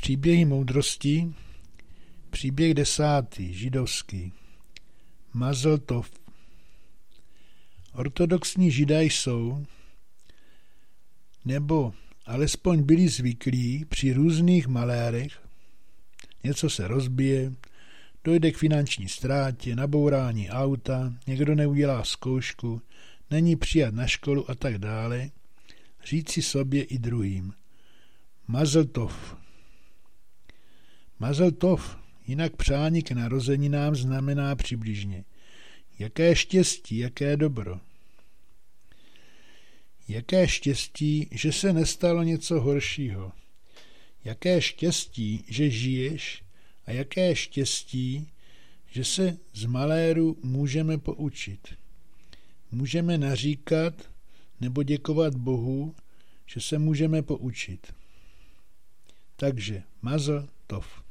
Příběhy moudrosti, příběh 10. židovský. Mazel tov. Ortodoxní židé jsou, nebo alespoň byli zvyklí při různých malérech, něco se rozbije, dojde k finanční ztrátě, nabourání auta, někdo neudělá zkoušku, není přijat na školu a tak dále, říci sobě i druhým. Mazel tov. Mazel tov, jinak přání k narozeninám, znamená přibližně. Jaké štěstí, jaké dobro. Jaké štěstí, že se nestalo něco horšího. Jaké štěstí, že žiješ, a jaké štěstí, že se z maléru můžeme poučit. Můžeme naříkat nebo děkovat Bohu, že se můžeme poučit. Takže mazel tov.